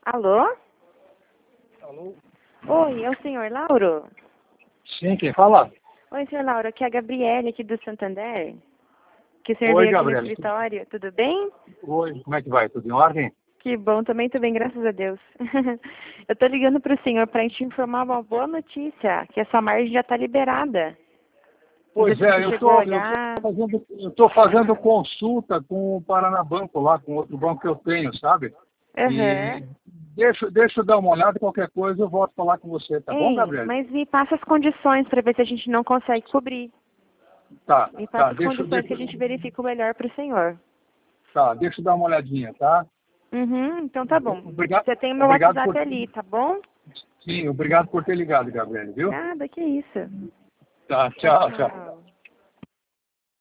Alô? Alô? Oi, é o senhor Lauro? Sim, quem fala? Oi, senhor Lauro, aqui é a Gabriele, aqui do Santander. Que o senhor Oi, veio aqui no Gabriela. escritório, tudo bem? Oi, como é que vai? Tudo em ordem? Que bom, também tô bem, graças a Deus. Eu tô ligando pro senhor pra te informar uma boa notícia, que a sua margem já tá liberada. Pois é, Você chegou a olhar. eu tô fazendo consulta com o Paranabanco lá, com outro banco que eu tenho, sabe? Aham. E deixa eu dar uma olhada, qualquer coisa eu volto a falar com você, tá bom, Ei, Gabriela? mas me passa as condições pra ver se a gente não consegue cobrir. Me passa Tá, as condições que a gente verifica o melhor pro senhor. deixa eu dar uma olhadinha, tá? Uhum, então tá bom. Obrigado, Você tem o meu obrigado WhatsApp por, ali, tá bom? sim, obrigado por ter ligado, Gabriela, viu? Nada, que isso. Tá, Tchau, tchau, tchau. tchau.